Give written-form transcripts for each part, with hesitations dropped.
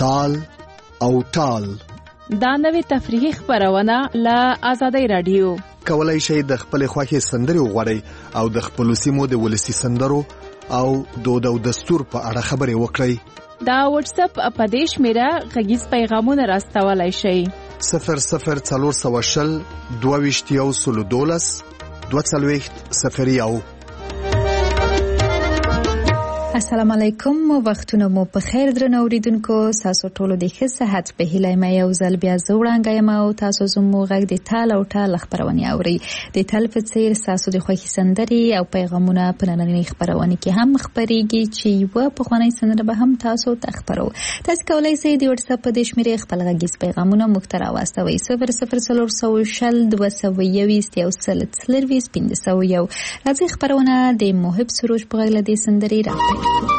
تال او ټال. دا نوې تفریحي خپرونه له آزادۍ رادیو. کولای شئ د خپل خوښې سندرې وغواړئ او د خپل سیمو د ولسي سندرو او دود او دستور په اړه خبرې وکړئ. دا واتس اپ په دې شمیره غږیز پیغامونه راستولای شئ. 00420 22 22 السلام علیکم، وختونه مو په خیر درنو اوریدونکو. تاسو ټول د ښه صحت په هیله مې یو ځل بیا زوړانګه یم او تاسو زموږ غږ د تال او ټال خبرونه اوري. د تال په څیر تاسو د خوښي سندري او پیغامونه په نننۍ خبرونه کې هم خبريږي چې یو په خواني سندره به هم تاسو ته خبرو. تاسو کولای شئ د واتس اپ په دې شمیره خپل غږیز پیغامونه مو ته راوستوي 00420 راځي خبرونه د محب سروج په غږ د سندري راځي.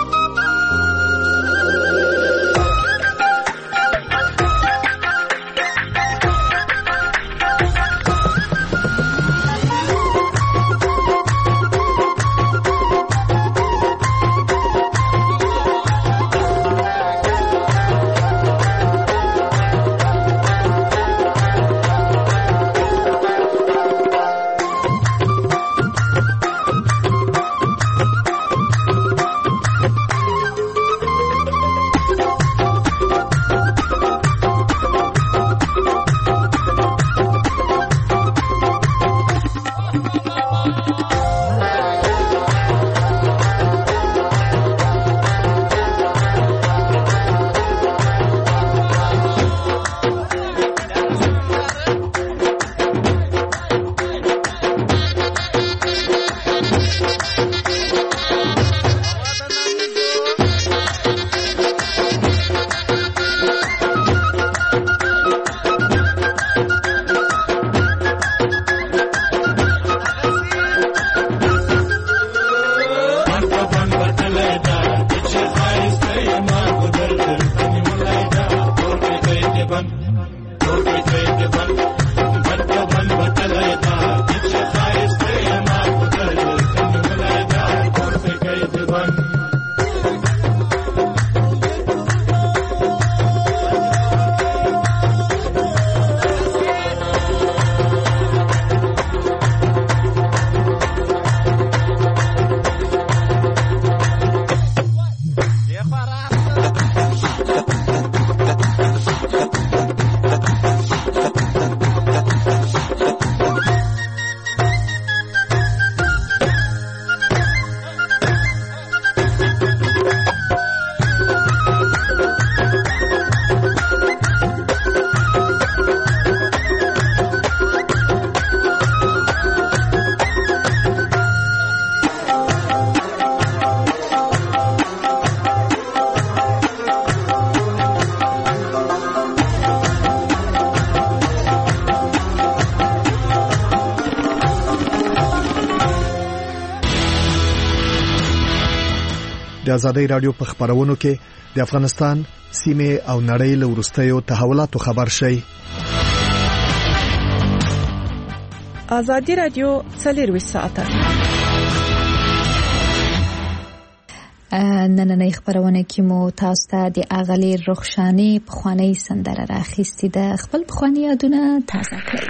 د آزادۍ رادیو په خبرونو کې د افغانستان سیمه او نړۍ له وروستیو تحولاتو خبر شي. آزادۍ رادیو 24 ساعته نننۍ خبرونه کې مو تاسو ته د اغلی رخشانی پخوانی سندره راخیستې ده. خپل پخوانی یادونه تازه کړئ.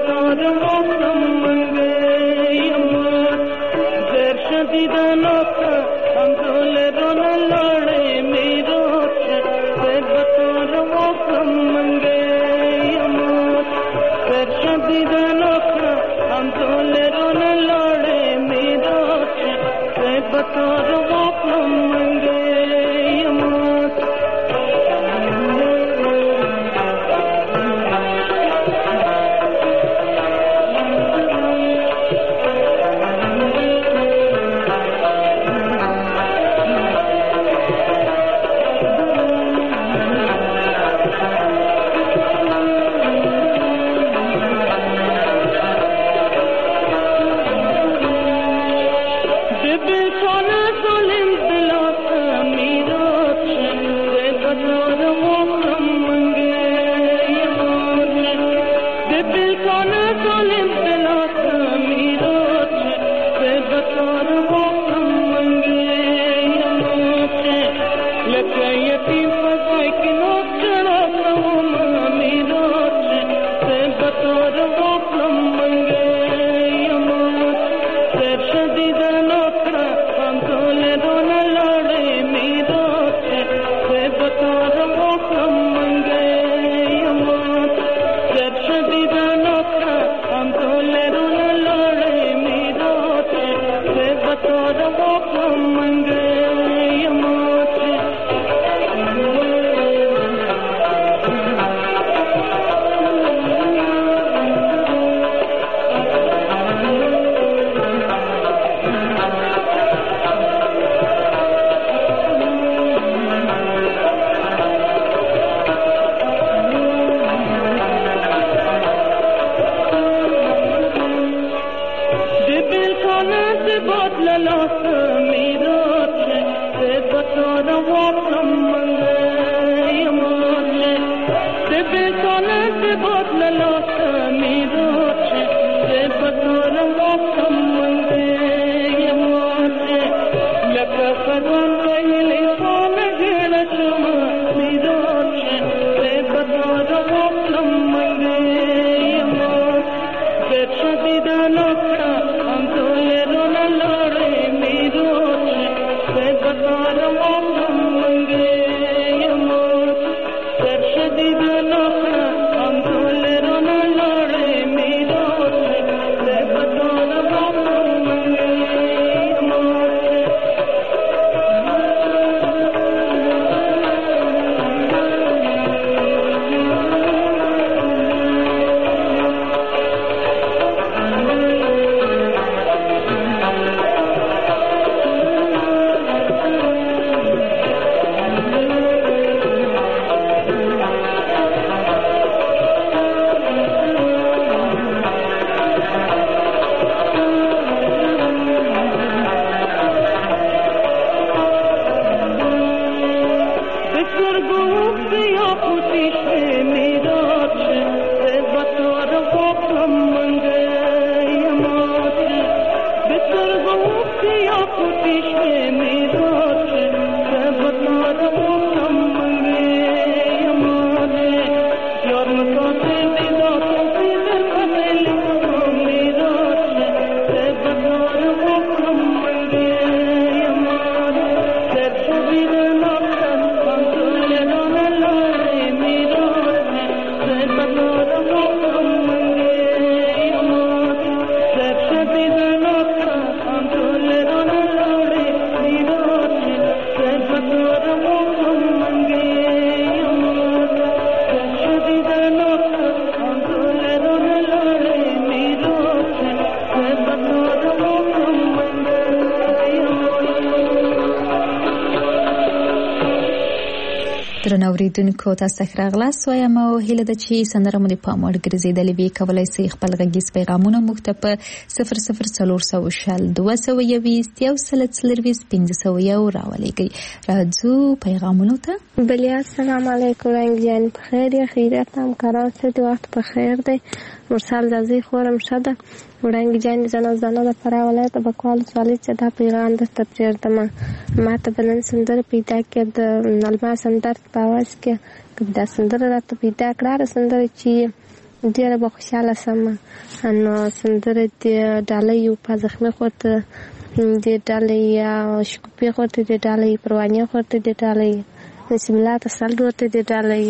درنو اوریدونکو تاسو ته راغلاست وایم او هیله ده چې سندره مو د پام وړ ګرځېدلې وي. کولی شئ خپل غږیز پیغامونه موږ ته په 00420 راولېږئ. راځو پیغامونو ته. بلیا السلام علیکم رنگ جان بخیر یا خیریت همکاران ست وقت بخیر دی. مرسل دزی خورم شده رنگ جان زنه د فرا ولایت بکوال سوالی چې دا پیغام د تفسیر دمه ما ته بلن سندر پیدا کې د نلما سندر په واس کې دا سندر راته پیدا کړه سندر چې ډېره به خوشحاله سم. نو سندرې د ډالۍ په زخمي خورته د ډالۍ شکوپې خورته د ډالۍ پروانې خورته د ډالۍ نسیم الله تسل ورته د ډالۍ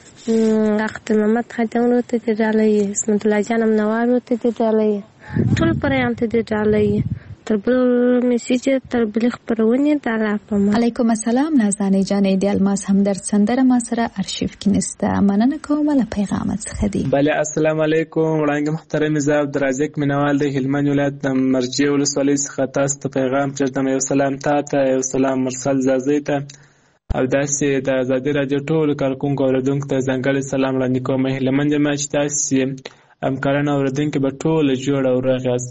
اختر محمد خادم ورته د ډالۍ اسمت الله جان امنوار ورته د ډالۍ ټول پریان ته د ډالۍ تر بل میسیج تر بل خبرونه د الله په ما. علیکم السلام نازنین جانې د الماس همدرد سندره ما سره ارشیف کې نسته. مننه کوم له پیغام څخه دی. بله السلام علیکم وړاندې محترم زه عبدالرزاق مینوال د هلمند ولایت د مرجې ولسوالۍ څخه تاسو ته پیغام چرته یو سلام تاته یو سلام مرسل زازۍ ته او داسې د ازادي راډیو ټولو کارکونکو اوریدونکو ته ځانګړی سلام وړاندې کوم. هلمند یم چې تاسې همکاران اوریدونکي به ټوله جوړ او روغ یاست.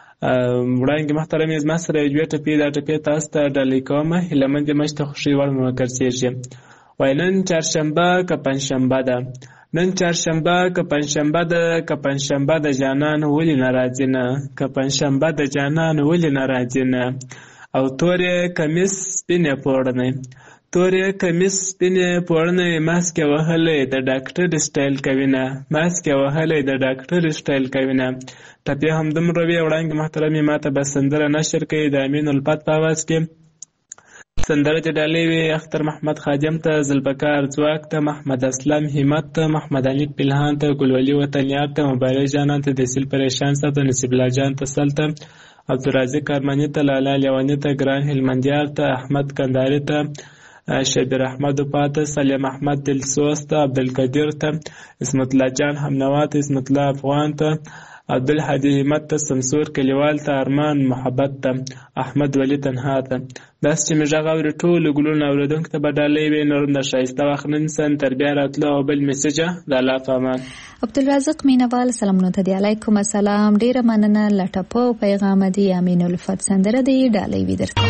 وړاندې محترم زما سره یو دوې ټپې دا ټپې تاسو ته ډالۍ کوم. هلمند یم چې ته خوښۍ وړ مې وکرڅېږي. وایي نن چهارشنبه که پنجشنبه ده نن چهارشنبه که پنجشنبه ده که پنجشنبه د جانان ولې نه راځي نه که پنجشنبه د جانان ولې نه راځي نه او تورې کمیس سپینې پوړنۍ تورې کمیس سپینې پوړنۍ ماسکې وهلی د ډاکټر سټایل کوي نه ماسکې وهلی د ډاکټر سټایل کوي نه. ټپې همدومره وي. وړاندې محترمې ما ته به سندره نشر کوي د امین الفت په اواز کې. سندره چې ډالۍ وي اختر محمد خادم ته، ذوالبقار ځواک ته، محمد اسلم همت ته، محمد علي پلهان ته، ګلولي وطنیار ته، مبارک جانان ته، دسیل پریشان ته، نصیب الله جان ته، سل ته، عبدالرازق ارمني ته، لالا لیواني ته، ګران هلمندیار ته، احمد کنداري ته، شبیر احمد پاته، سلیم احمد دلسوز ته، عبدالقدیر ته، اسمت الله جان همنوا ته، اسمت الله افغان ته، عبدالحدی همت ته، سمسور کلیوال ته، ارمان محبت ته، احمد ولی تنها ته. داسې چې مې غږ اوري ټولو ګلونو اورېدونکو ته به ډالۍ وي. نور د ښایسته وخت نن سن تر بیا راتلو او بل میسیجه د الله په امان. عبدالرزاق مینوال سلامونه ته دی. علیکم السلام. ډیره مننه. لټپو پیغام دی. امین الفت سندره دی ډالۍ وي درته.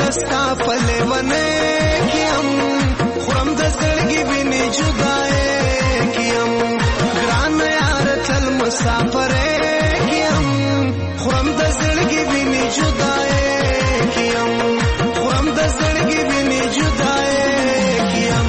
ستا پلې ونه کیم خورم د زړګي ویني جدای کیم ګران یار تل مسافر کیم خورم د زړګي ویني جدای کیم خورم د زړګي ویني جدای کیم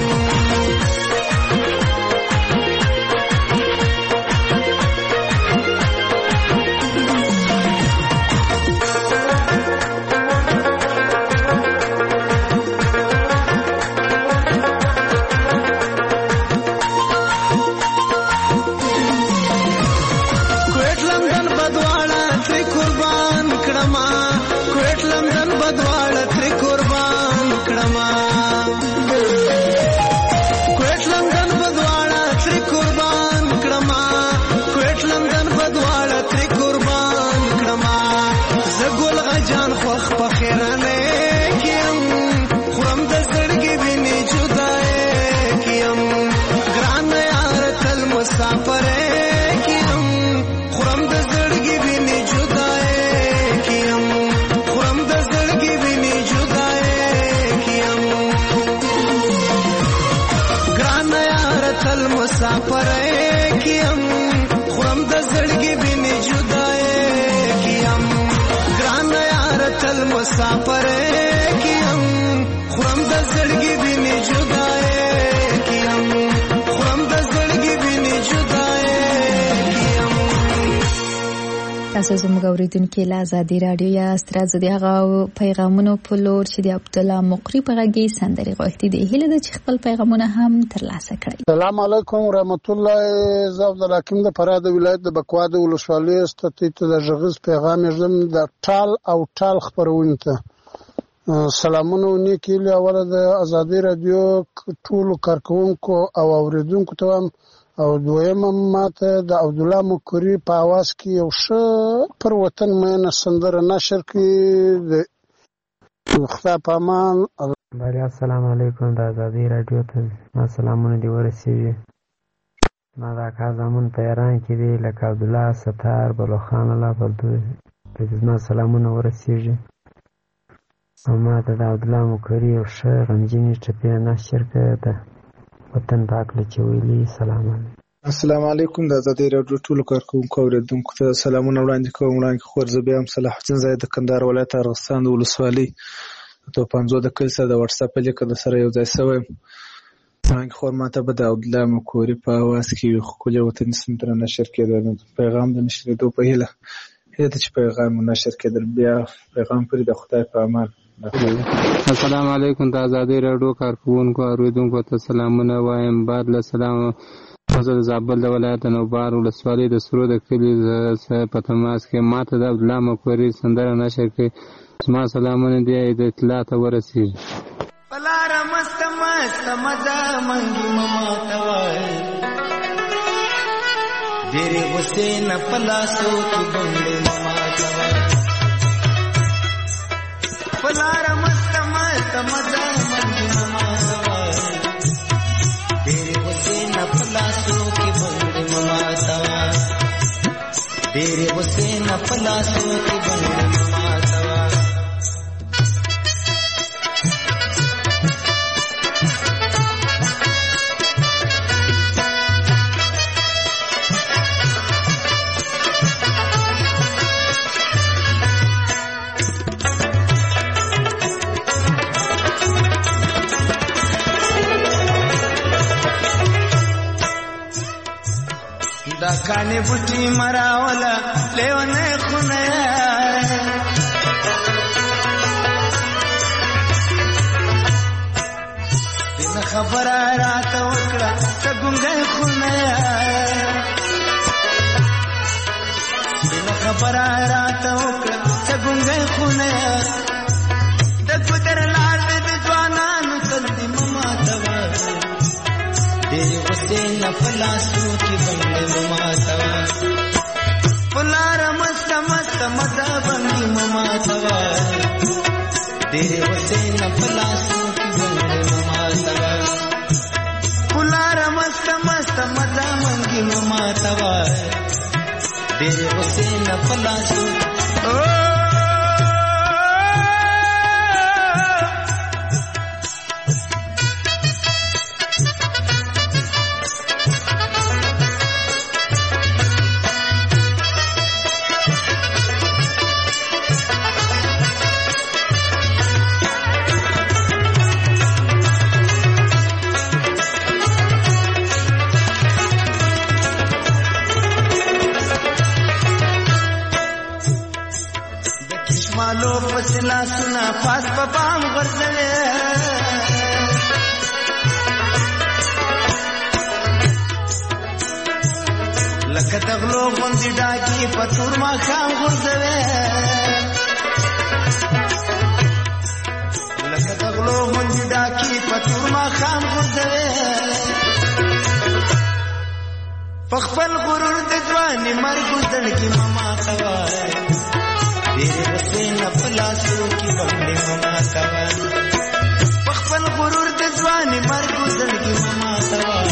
مسافر کیم خورم د زړګي بیني جدای کیم ګران یار تل مسافر کیم خورم د زړګي بیني جدای کیم خورم د زړګي بیني جدای کیم. تاسو زموږ اوریدونکو له ازادي رادیو یا سترازو دی هغه پیغامونو په لور چې د عبد الله مقری په غږی سندري غوښتي دی هله د خپل پیغامونه هم ترلاسه کړئ. السلام علیکم ورحمت الله. زه عبد الحکیم د فراه د ولایت د بکوا د ولسوالۍ ستې د ژغز پیغام یې د ټال او ټال خبرونه ته سلامونه نیکی له اوله د ازادي رادیو ټول کارکونکو او اوریدونکو ته او دویم ماته د عبد الله مقری په आवाज کې یو ښه پر وطن مینه سندره نشر کړي د خدا پامان. بله السلام علیکم د ازادي رادیو ته ما سلامونه دی ورسیږي. ما دا کار زمون په ایران کې دی لکه عبد الله ستار بلوخان الله پردو ما سلامونه ورسیږي. ما ته د عبد الله مقری یو ښه غمجنې ټپې نشر کړي ده وطن پاک له چويلي. سلام علیکم. السلام علیکم د ازادي رادیو ټول کارکونکو اوریدونکو ته سلامونه وړاندې کوم. وړاندې خور زه بیا هم صلاح الدین زاید د کندهار ولایت ارغستان د ولسوالۍ ته 50 د کل سره د واتس اپ لیک د سره یو ځای شوی. څنګه خور ماته به د عبد الله مقری په आवाज کې خپل وطن سندره نشر کړي پیغام د نشریدو په هیله چې پیغام نشر کړي بیا پیغام پرې د خدای په امان. السلام علیکم د ازادي رادیو کارکونکو اوریدونکو ته سلامونه وایم. بعد له سلام زه د زابل د ولایت نوبار ولسوالۍ د سرو د کلي په تماس کې ماته د عبد الله مقری سندره نشر کړي. زما سلامونه دی د اطلاع ته ورسیږي. پلار مست مست مزه منګي مما توای ډېرې غصې نه پلاسو کې ګنډې مما توای پلار مست مست مزه منګي مما توای ډېرې غصې نه پلاسو کې ګنډې مما توای ډېرې غصې نه پلاسو کې ګنډې مما توای. دا کانی بوټي مراولا لیونه خونه دین خبر راته وکړه څنګه خونه دین خبر راته وکړه څنګه خونه د ګذر لار د ځوانانو تل دې مما توا دې وسین پلاسو کې باندې مما توا پلار مست مست مزه باندې مما توا دې وسین پلاسو کې باندې مما توا پلار مست مست مزه باندې مما توا دې وسین پلاسو مالو پسلا سنا پاس په بام غرزوي لکه دغلو غوندې ډاګي په تور ماښام غورځوي لکه دغلو غوندې ډاګي په تور ماښام غورځوي په خپل غرور د ځواني مرګ زړګي مما کوي ډېرې غصې نه په لاسو کې بنګړې مما کوي په خپل غرور د ځواني مرګ زړګي مما کوي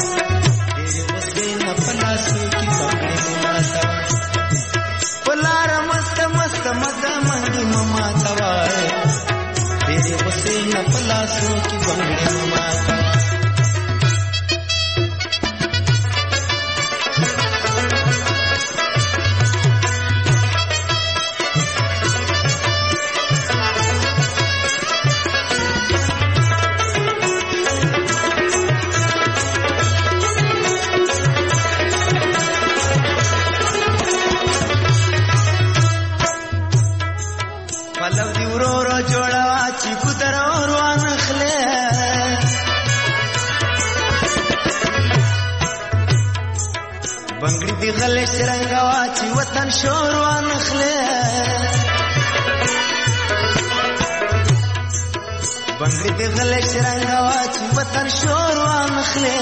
پلار مست مست مزه منګي مما توای تیرې غصې نه پلاسو کې بنګړې مما توای غلش رنگوا چې وطن شور وانخله بنګړي دې غلش رنگوا چې وطن شور وانخله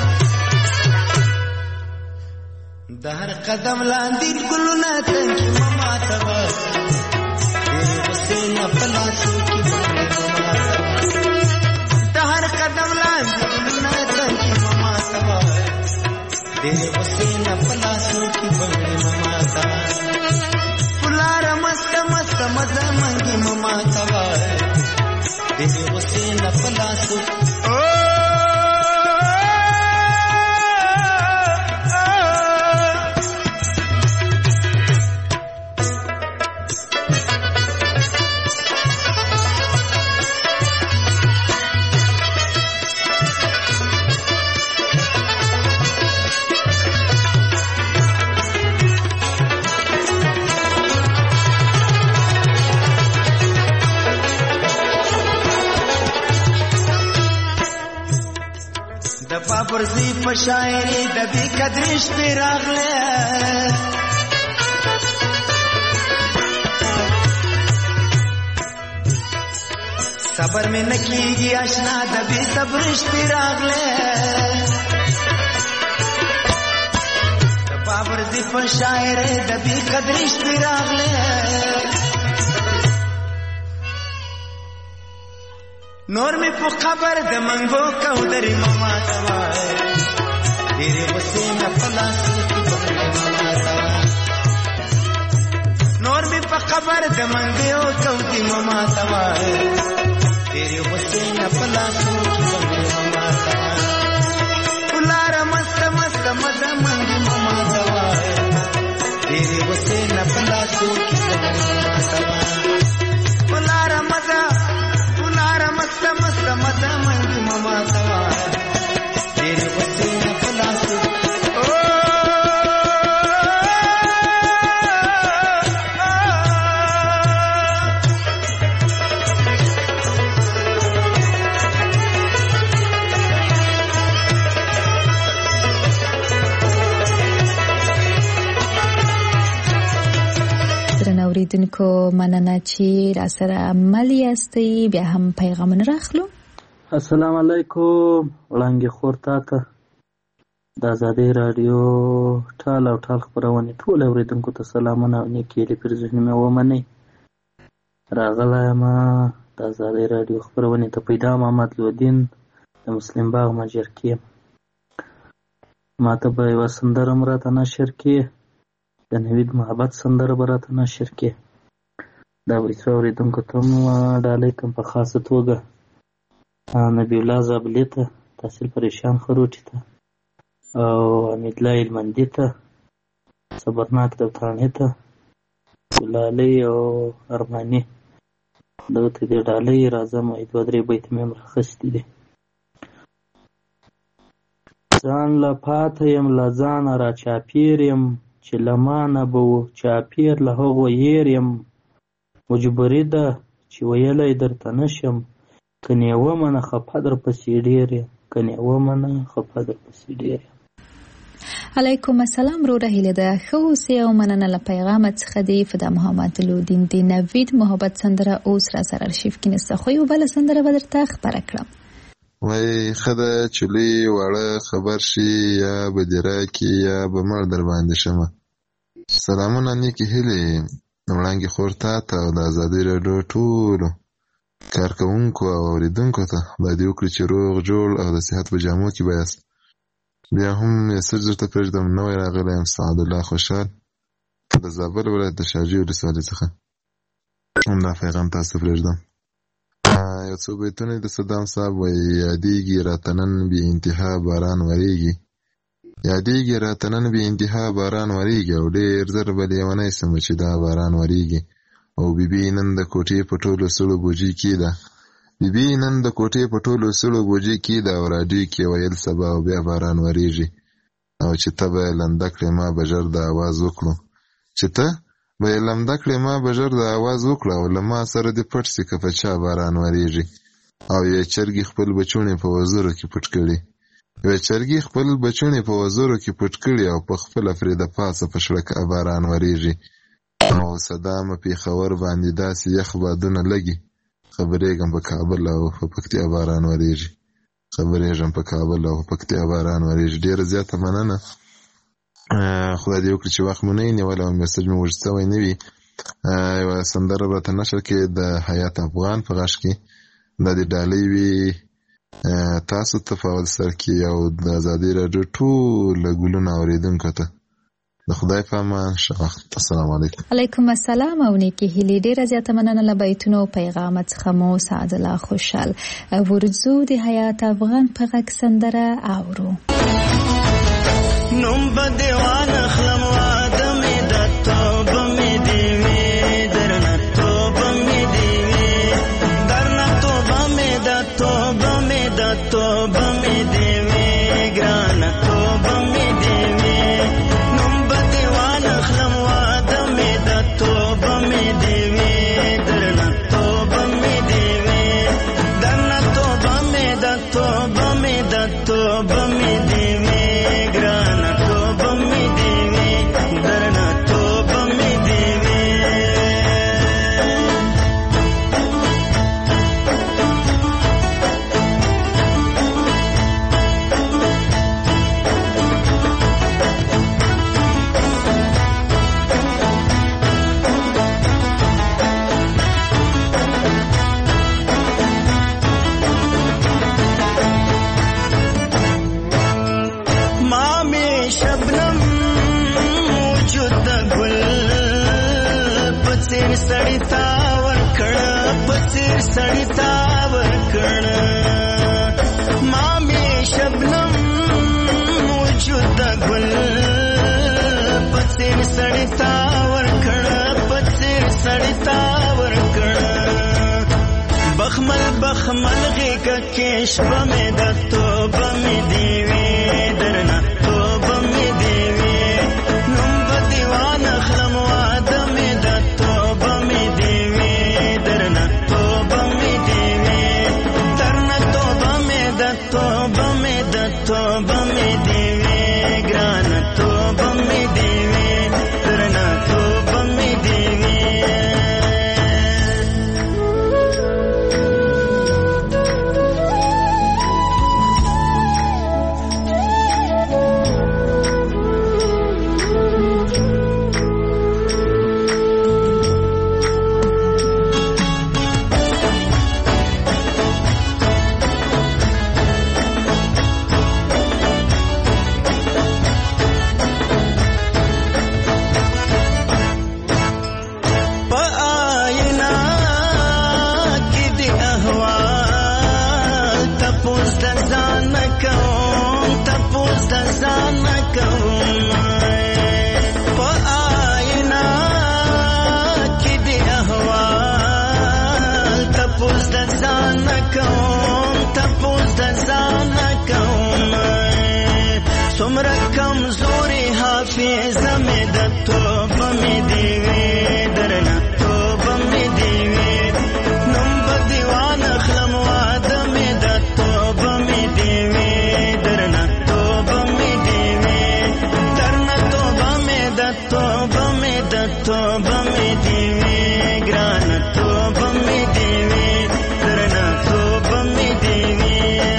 د هر قدم لاندې ګلونه تنګي مما تبا دې حسین پلاسو کې مما د هر قدم لاندې ګلونه تنګي مما تبا دې حسین پلاسو کې بنګړې مما تبا پلار مست مست مزه منګي مما تبا دې حسین پلاسو پرزی په شاعري د دې قدرش په راغله صبر مې نکیږي آشنا د دې صبرش په راغله د پرزی په شاعري د دې قدرش په راغله نور می په خبر د منګو کو درې مما توای ډېرې غصې نه پلاسو کې بنګړې مما توای نور می په خبر د منګو کو درې مما توای ډېرې غصې نه پلاسو کې بنګړې مما توای پلار مست مست مزه منګي مما توای ډېرې غصې نه پلاسو کې بنګړې مما توای پلار مزه مست مست مزه منګي مما توای ډېرې غصې نه پلاسو اوریدونکو مننه چې را سره عمل یاستئ بیا هم پیغامونه راخلو السلام علیکم وړانګې خور تاته د ازادۍ راډیو ټال او ټال خپرونې ټول اوریدونکو ته سلامونه او نیکې هیلې پر زړه مې ومنئ راغلی یم د ازادۍ راډیو خپرونې ته پیدا محمد لودین د مسلم باغ مجرکې ما ته به یوه سندره هم راته نشر کړې د نوید محبت سندره به راته نشر کړې دا ویسو اورېدونکو ته هم ډالۍ کوم په خاصه توګه نبی الله زابلي ته تحصیل پریشان خروټي ته او حمیدالله هلمندي ته صبرناک دوتاڼي ته ګلالۍ او ارماني دغه ته دې ډالۍ راځم دوه درې بیت مې هم راخیستي دي ځان له پاته یم له ځانه را چاپېر یم چې له مانه به و چاپېر له هغو هېر یم مجبوري ده چې ویلی درته نشم، کنې ومنه خفه در پسې ډېر یم، کنې ومنه خفه در پسې ډېر یم. علیکم السلام وروره، هیله ده ښه اوسې او مننه له پیغامت څخه دی. فدا محمد لودین د نوید محبت سندره اوس را سره ارشیف کې نسته، خو یو بله سندره به درته خپره کړم. وای ښه ده چې لوی واړه خبر شي، یا به دې راکړي یا به مړ در باندې شمه. سلامونه نیکې هیلې وړانګې خور تا ته او د ازادۍ راډیو ټولو کارکوونکو او اورېدونکو ته خدای دې وکړي چې روغ جوړ او د صحت په جامو کې به یاست. بیا هم میسج درته پرېږدم، نوی راغلی یم سعدالله خوشحال د زابل ولایت د شاجوی ولسوالۍ څخه. همدا پیغام تاسو ته پرېږدم. یو څو بیتونه د صدام صاحب وایي: یادېږي راته نن بې انتها باران ورېږي، یادېږي راته نن بې انتها باران ورېږي، او ډېر زر به لیونی سم چې دا باران ورېږي. او بیبي نن د کوټې په ټولو سړو بوجي کې ده، بیبي نن د کوټې په ټولو سړو بوجي کې ده، او راډیو کې ویل سبا او بیا باران ورېږي. او چې ته به یې لنده کړې ما به ژر د اواز وکړو، چې ته به یې لمده کړې ما به ژر د اواز وکړه، او له ما سره دې پټ سي که په چا باران ورېږي. او یوې چرګې خپل بچوڼې په وزرو کې پټ کړي، یوې چرګې خپل بچوڼې په وزرو کې پټ کړي، او په خپله پرې د پاسه په شړکه باران ورېږي. او صدامه پېښور باندې داسې یخ بادونه لګي، خبرېږم په کابل او په پکتیا باران ورېږي، خبرېږم په کابل او په پکتیا باران ورېږي. ډېره زیاته مننه، خدای دې وکړي چې وخت مو نه وي نیولی او میسج مو وژد سوی نه وي. یوه سندره به راته نشر کې د حیات افغان په غږ کې، دا د ډالۍ وي تاسو ته په اول سر کې او د ازادۍ راډیو ټوله ګلونه اورېدونکو ته د خدای په امان. ښه وخت. السلام علیکم. علیکم السلام او نیکې هیلې. ډېره زیاته مننه له بیتونو او پیغامت څخه مو سعدالله خوشحال. ورځو د حیات افغان په غږ سندره اورو. نوم به دیوان اخلم واده مې د توبه مې دې وي، درنه توبه مې دې وي، درنه توبه مې د توبه مې د توبه مې دې وي، ګرانه توبه مې دې وي. نوم به دیوان اخلم واده مې د توبه مې دې وي، درنه توبه مې دې وي، درنه توبه مې د توبه مې د توبه مې دې وي، ګرانه توبه مې دې وي، درنه توبه مې دې وي. سړی تا ورکړه پڅیر سړی تا ورکړه، ما می شبنم وجود د ګل پڅیر سړی تا ورکړه، پڅیر سړی تا ورکړه. بخمل بخمل غېږه کې شپه مې د توبه مې دې وي، درنه توبه مې دې وي. نوم به دیوان اخلم واده مې د توبه مې دې وي، درنه توبه مې دې وي، درنه توبه مې د توبه مې د توبه مې دې وي، ګرانه توبه مې دې وي، درنه توبه مې دې وي. می دیوی ګران توبه می دیوی درنه توبه می دیوی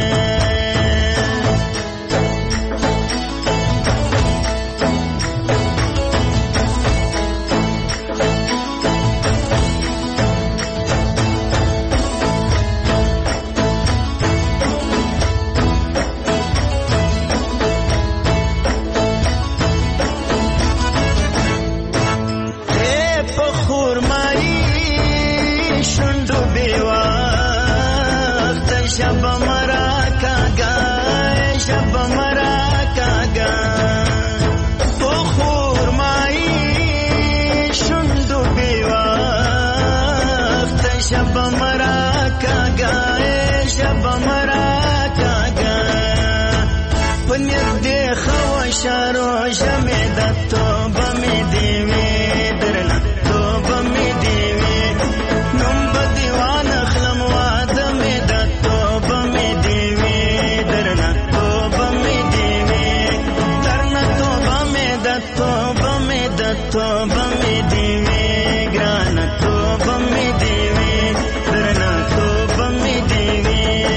شارو جمع د توبه می دیوی درنه توبه می دیوی نوم به دیوان اخلم واده می د توبه می دیوی درنه توبه می دیوی درنه توبه می د توبه می د توبه می دیوی ګرانه توبه می دیوی درنه توبه می دیوی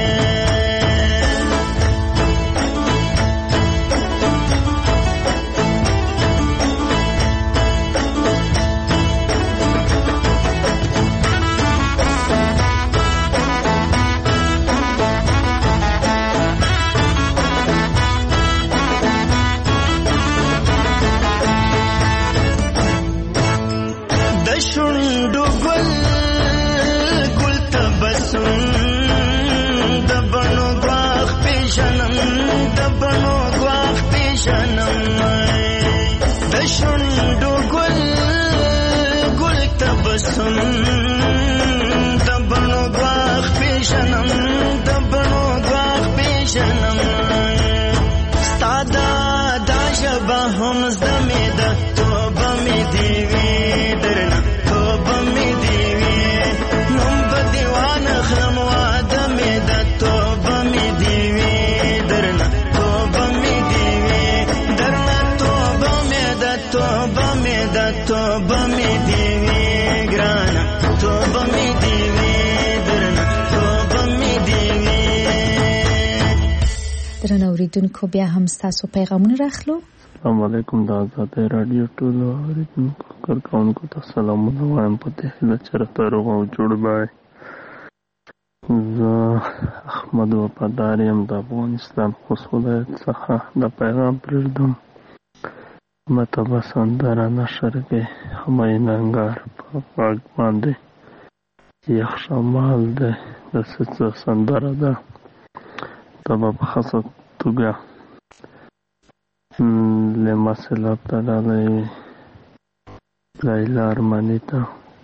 درنو اوریدونکو بیا هم ستاسو پیغامونه راخلو. السلام علیکم د آزادۍ راډیو ټولو اوریدونکو کارکوونکو ته سلامونه وایم په دې هیله چې راته روغ او جوړ به زه احمد وفادار یم د افغانستان خوست ولایت څخه د پیغام پرېږدم مته به سندره نشر کې همایون انګار په غږ باندې یخ شمال دی د څه سندره ده دا به په خاصه توګه لمسل ته ډالۍ لیلا ارماني ته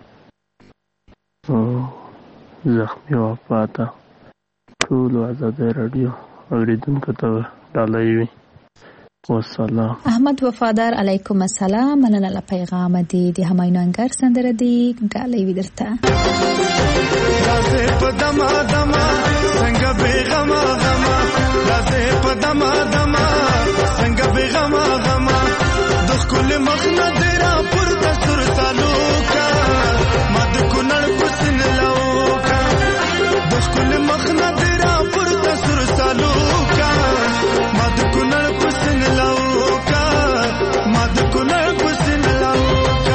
زخمي وفاته ټولو آزادۍ راډیو اوریدونکو ته ډالۍ وي. والسلام. احمد وفادار علیکم السلام. مننه له پیغام دی د همایون انګار سندره دی ډالۍ وي درته. رازه په دما دما څنګه بیغما غما رازه په دما دما څنګه بیغما غما د خپل مخ نه درا پر دستور تعلقا ما د کونړ پسن لوکا د خپل مخ نه درا پر دستور تعلقا ما د کونړ پسن لوکا ما د کونړ پسن لوکا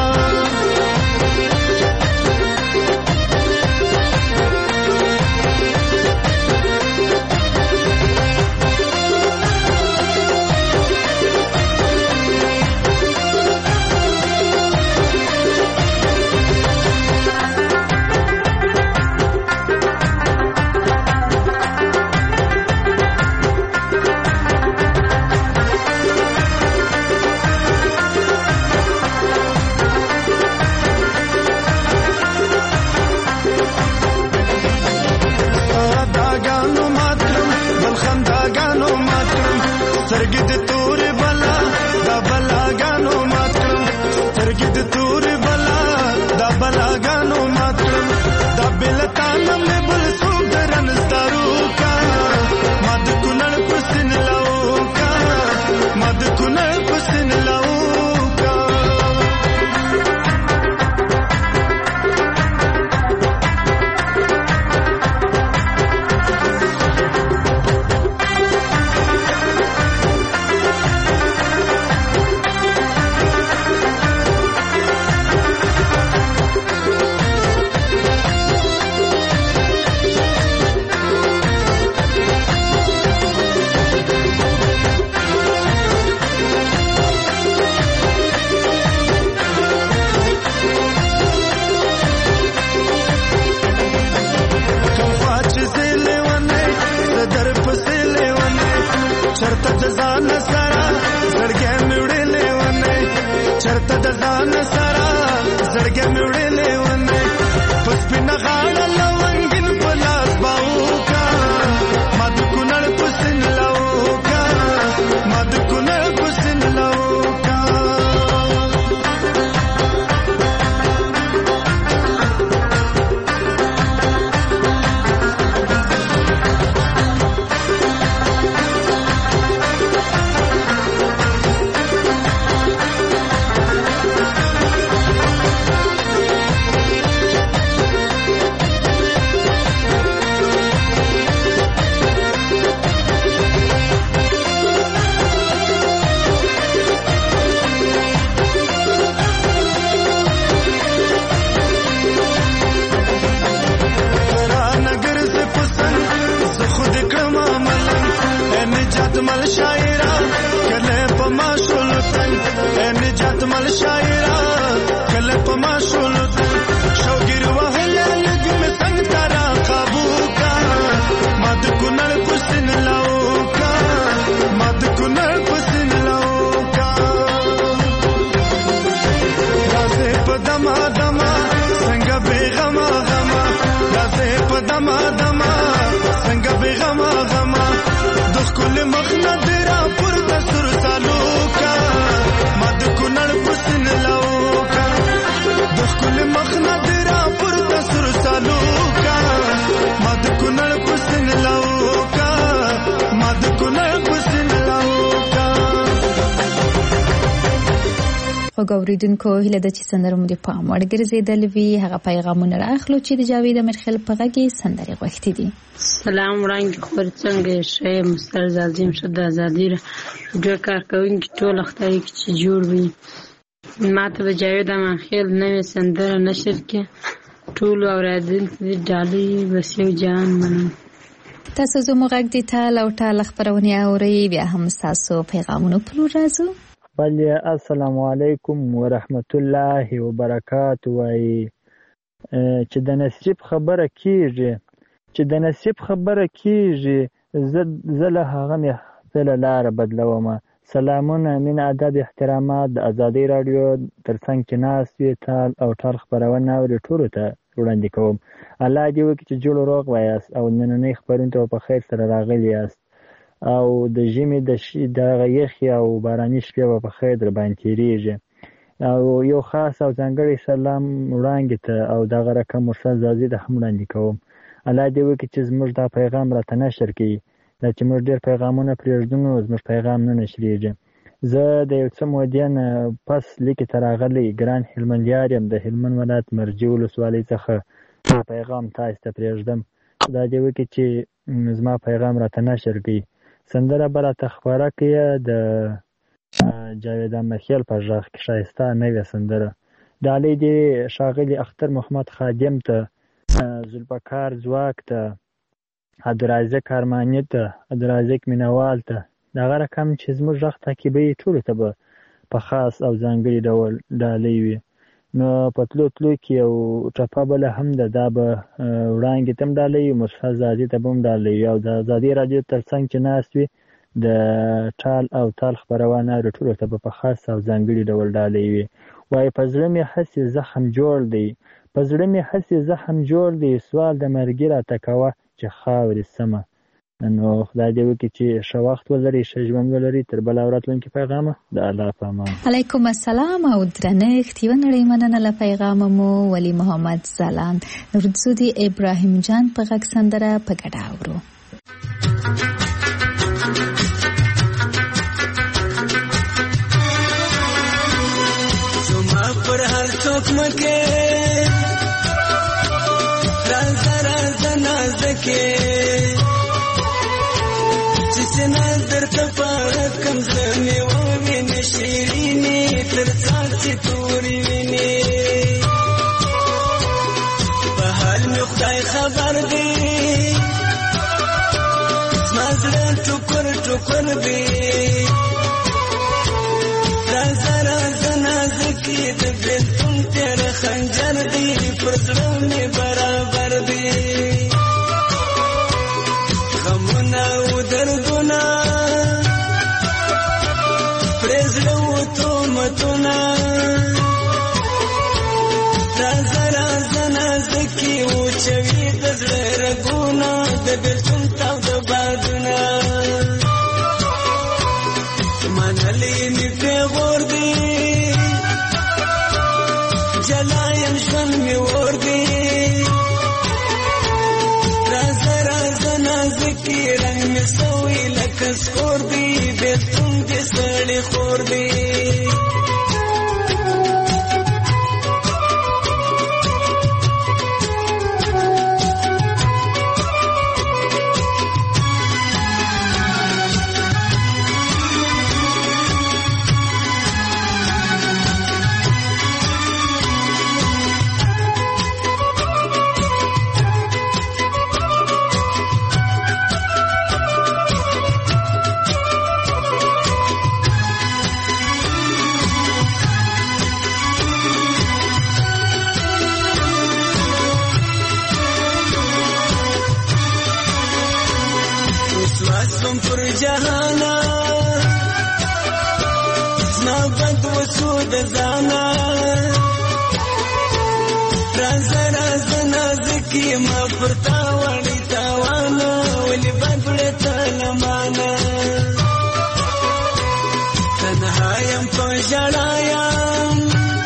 دما څنګه بے غما غما راځه په دما دما څنګه بے غما غما د خپل مخ نه درا پر د سر سالو کا مد کونړ پسن لاوکا د خپل مخ نه درا پر د سر سالو کا مد کونړ پسن لاوکا مد کونړ پسن لاوکا. وګوریدونکو هله د چې سندره مو د پام وړ ګرځیدل وی هغه پیغامونه راخلو چې د جاوید امرخیل په غږی سندره غوښتي دي. سلام وړاندې خبر څنګه شې مستر زازیم شد ازادي د کار کوونکي ټول اختیاري چې جوړ وي ماته د جاوید امرخیل نوې سندره نشر کې ټول اوریدونکو د ډالۍ وسیو جان منم. تاسو زموږ غږ د تال او ټال خبرونه اوري بیا هم تاسو پیغامونه پلو راځو. بله السلام علیکم ورحمت الله وبرکاته. وای چې د نصیب خبره کیږي زه له هغه مې خپله لاره بدلومه. سلامونه مینه ادب احترامات د ازادي راډیو ترڅنګ چې ناست وي تال او ټال خپرونه اوري ټولو ته وړاندې کوم. الله دې وکړي چې جوړ روغ وایاست او نننۍ خپرونې ته په خیر سره راغلي یاست او د ژمي د یخي او باراني شپې به په خیر در باندې تېرېږي. او یو خاص او ځانګړی سلام وړاندې ته او دغه رقم مرسل زازي ته هم وړاندې کوم. الله دې وکړي چې زموږ دا پیغام راته نشر کړي. دا چې موږ ډېر پیغامونه پرېږدو نو زموږ پیغام نه نشرېږي. زه د یو څه مودې نه پس لیکې ته راغلی ګران هلمندیار یم. د هلمند ولایت مرجې ولسوالۍ څخه پیغام تاسو ته پرېږدم. دا دې وکړي چې زما پیغام راته نشر کړي. سندره به راته خپاره کړي د جاوید امرخیل په غږ کې ښایسته نوې سندره. ډالۍ دې ښاغلي اختر محمد خادم ته، ذوالفقار ځواک ته، عبدالرازق ارماني ته، عبدالرازق مینوال ته. دغه رقم چې زموږ غږ تعقیبوي ټولو ته به په خاص او ځانګړي ډول ډالۍ وي. نو په تلو کې یو ټپه بله هم ده، دا به وړانګې ته هم ډالۍ وي، مصطفی زادي ته به هم ډالۍ وي او د ازادي راډیو تر څنګ چې ناست وي د ټال او تال خپرونه اوري ټولو ته به په خاص او ځانګړي ډول ډالۍ وي. وایي په زړه مې هسې زخم جوړ دی سوال د مرګي راته کوه چې خاورې سمه. نو خدای دې وکړي چې ښه وخت ولري، ښه ژوند ولري. تر بله او راتلونکي پیغامه د الله په امان. علیکم السلام او درنښت. یوه نړۍ مننه له پیغامه مو ولی محمد ځلاند ورځو د ابراهیم جان په غږ سندره په ګډه اورو. زما پر هر څوک مکه راز نازکه سنا درته پاره کم زمي و وینې شیرینې تر څاڅي تورې وینې په حال مې خدای خبر دی زما زړه ټوکر ټوکر دی راز نازکې د بېلتون تېره خنجر دی پر زړه مې برابر دی غمونه او دردونه پرېزړه و تهمتونه راز نازکې وچوي د زړه رګونه د بېلتون تاوده بادونه منلې مې پیغور دی جلا یم ژوند مې اور دی راز نازکې رنګ مې سوی لکه سکور دی بېلتون دې سړی خور دی وسوم پر جهانا زما بد وسو د ځانا رازه رازه نازکی ما پرتا وړي تاوانه ولې بدړه تلمانه تنهایم په ژړایم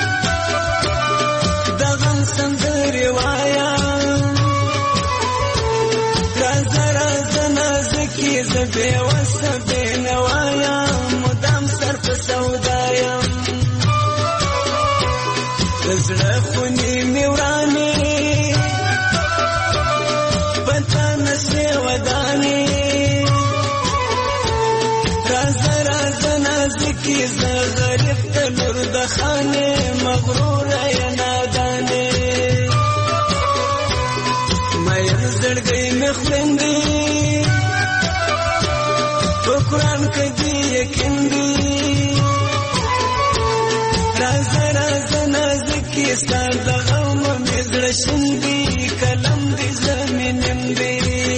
د غم سندرې وایم رازه رازه نازکی زه بېوسه بېنوا یم مدام سر په سودا یم د زړه خونې مې ورانې په تا نسې ودانې رازه رازه نازکي زه غریب ته لور د خانې مغروره یې نادانې مین زړګی مې خویندې په قرآن کې دې یقین دي رازه رازه نازکي ستا د غم مې زړه شیندي قلم دې زمینم دی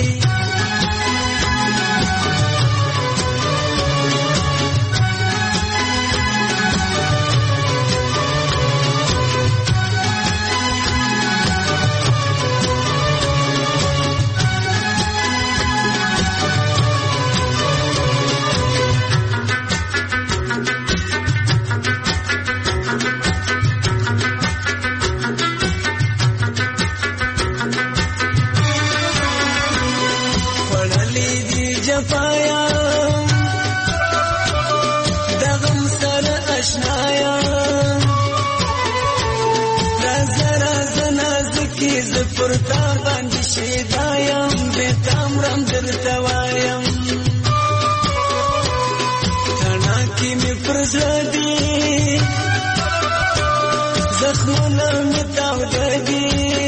پرتا باندې شیدایم بیتام رم درته وایم تڼاکې مې پر زړه دي زخمونه مې تاوده دي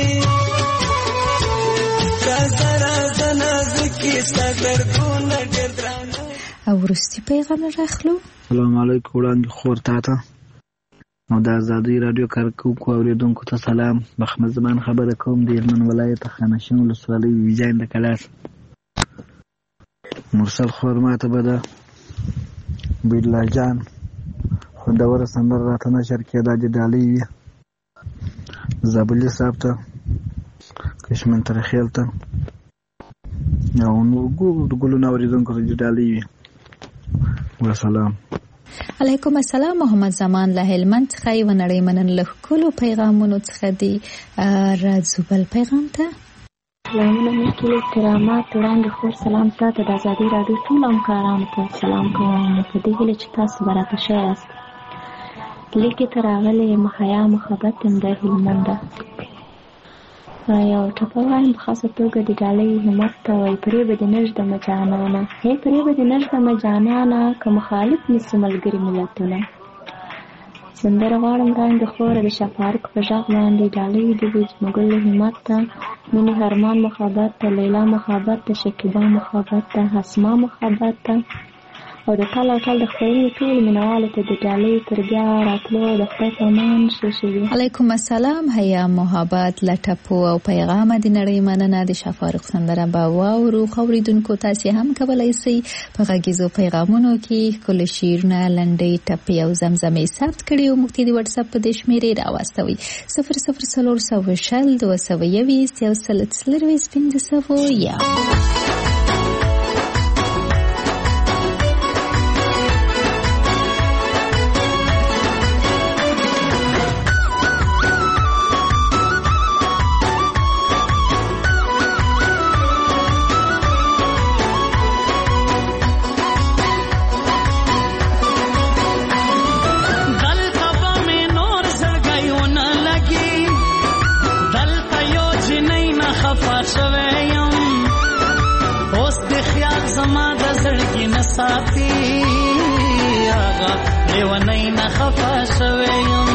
رازه رازه نازکي ستا دردونه ډېر درانه. او وروستي پیغام راخلو. سلام علیکم وړاندې خور تا ته او د ازادۍ راډیو کارکوونکو اورېدونکو ته سلام. محمد زمان خبره کوم د هلمند ولایت خانشین ولسوالۍ ویجاین د کلاس. مرسل خور ماته به د بیلا جان خوندوره سندره راته نشر کېده د ډالۍ وي زابلي صاحب ته کشمن ترخیل ته او نور ګلونه اورېدونکو ته د ډالۍ وي. وسلام. علیکم السلام. محمد زمان له هلمند څخه یو نړۍ منن له ټولو پیغامونو څخه دی راځو بل پیغام ته. سلامونه مشکل احترامات وړاندې خور سلام تاته د ازادۍ راډیو ټول همکارانو ته سلام کوم په دې هیله چې تاسو برکه ښه یاست. لیکې ته راغلی یم حیا محبت یم د هلمند یو ټپه وایم په خاصه توګه د ډالۍ همت ته وایي پرې به دې نږدمه جانانه هی پرې به دې نږدمه جانانه که مخالف نیسي ملګري ملتونه. سندره غواړم وړاندې خوره د شفارق په غږ باندې ډالۍ دې وي زموږ له همت ته مینې هرمان محبت ته لیلا محبت ته شکیبا محبت ته حسما محبت ته او د ټال او ټال د خپرونې ټول مینوالو ته د ډالۍ تر بیا راتلو د خدای په امان ښه شوي. علیکم السلام. حیا محبت له ټپو او پیغامه د نړۍ مننه. د شفارق سندره به واورو. اورېدونکو تاسې هم کولی شئ په غږیزو پیغامونو کې ښکلي شعرونه لنډۍ ټپې او زمزمې ثبت کړي او موږ ته د وټساپ په دې شمېرې راواستوئ 004020211500. साथी आगा लेवनई न खफा शवेयम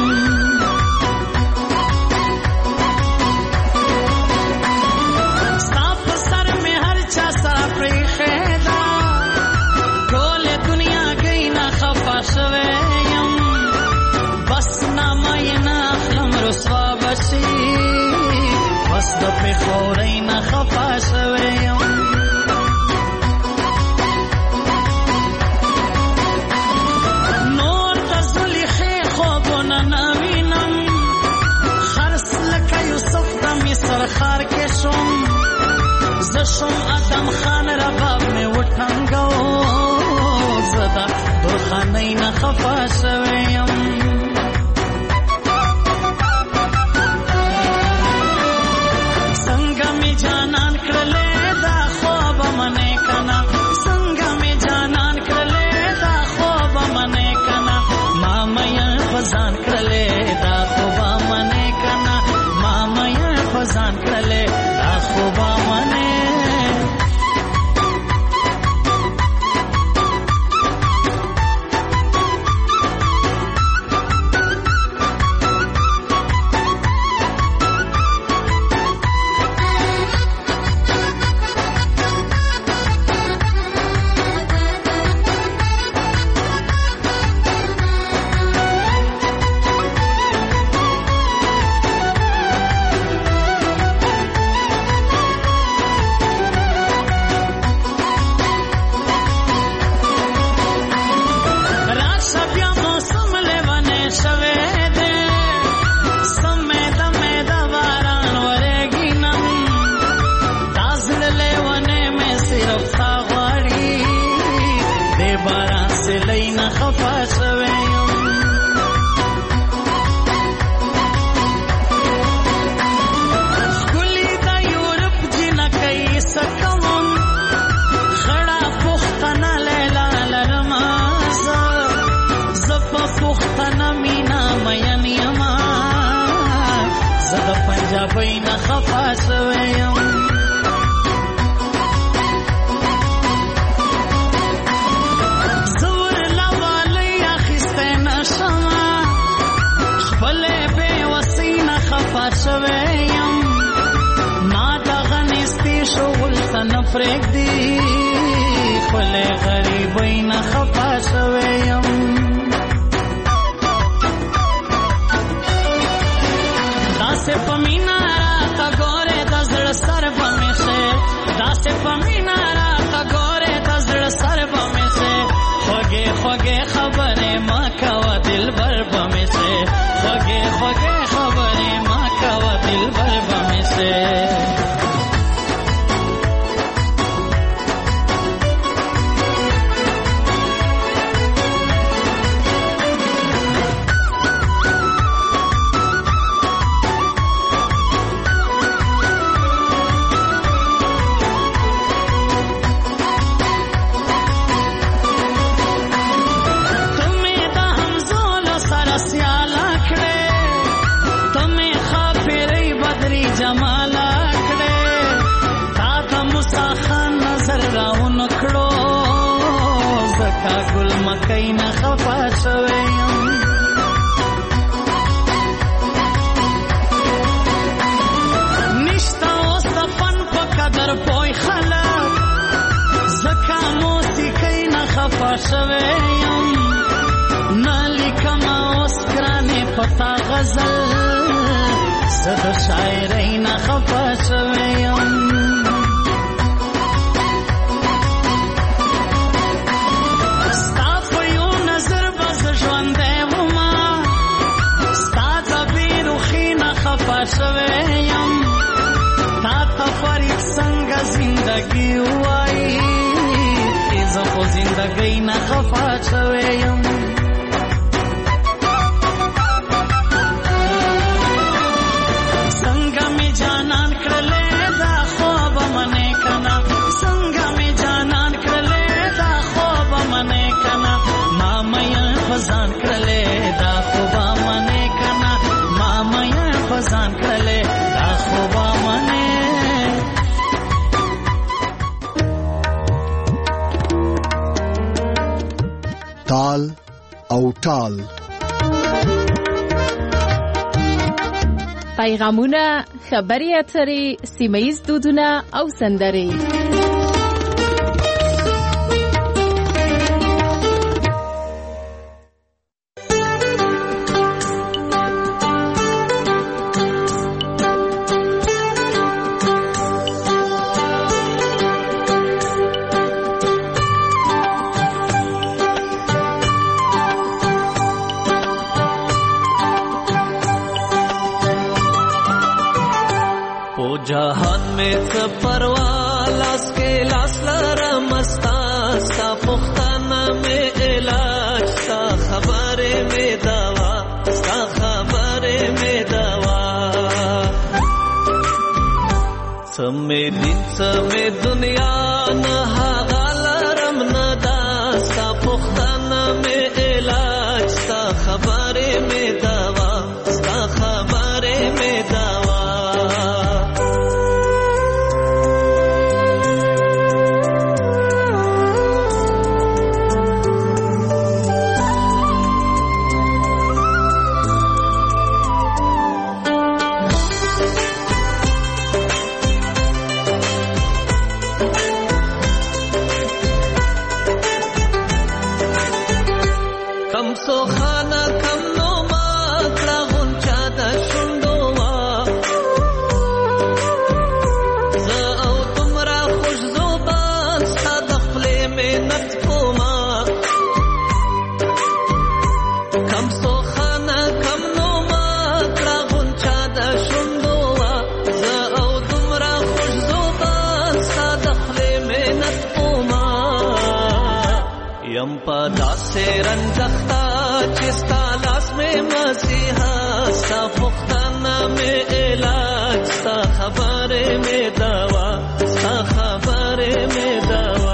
साफ सर में हर चासा प्रेखेदा कोले दुनिया गई न खफा शवेयम बस ना मायना खलम रसवा बशी बस दपे खोरई न खफा शवेयम شم ادم خان رباب مې وټنګو زدا درخانۍ نه خفه شوی یم څنګه مې جانان کړلې دا خوب منې کنه څنګه مې جانان کړلې دا خوب منې کنه ما مې فزان کړلې دا خوب منې کنه ما مې فزان کړلې دا خوب منې تال او ټال پیغامونه، خبري اترې، سیمه‌ییز دودونه او سندرې. जहान में परवाला څه مې دین څه مې دنیا نه هغه لرم نه دا ستا پوښتنه مې علاج ستا خبرې مې دوا ستا خبرې مې دوا داسې رنځختا چې ستا لاس مې مسیحا ستا پوښتنه مې علاج ستا خبرې مې دوا ستا خبرې مې دوا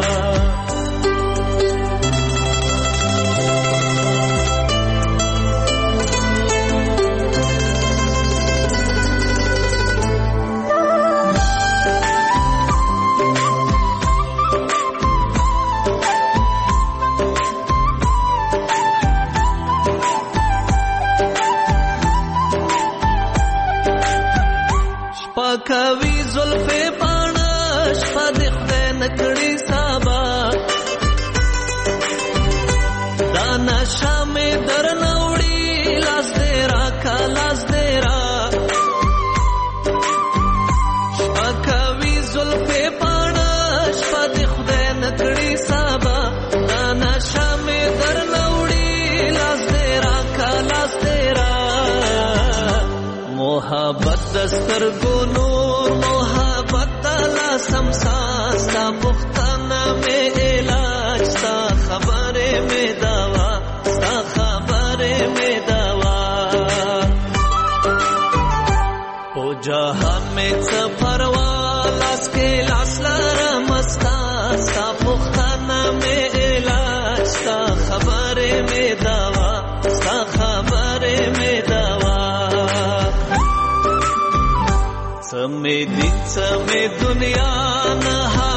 کوي زلفې پاڼه شپه دې خدای نه کړي سبا دا نشه مې درنه وړي لاس دې راکړه لاس دې را شپه کوي زلفې پاڼه شپه دې خدای نه کړي سبا دا نشه مې درنه وړي لاس دې راکړه لاس دې را محبت دسترګو نور محبت تلا سمسا ستا پختانه مې علاج ستا خبرې مې دوا ستا خبرې مې دوا او جهان مې څه پروا لاس کې لاس لرم ستا ستا پختانه مې علاج ستا خبرې مې دوا ستا خبرې مې دوا څه مې دین څه مې دنیا نه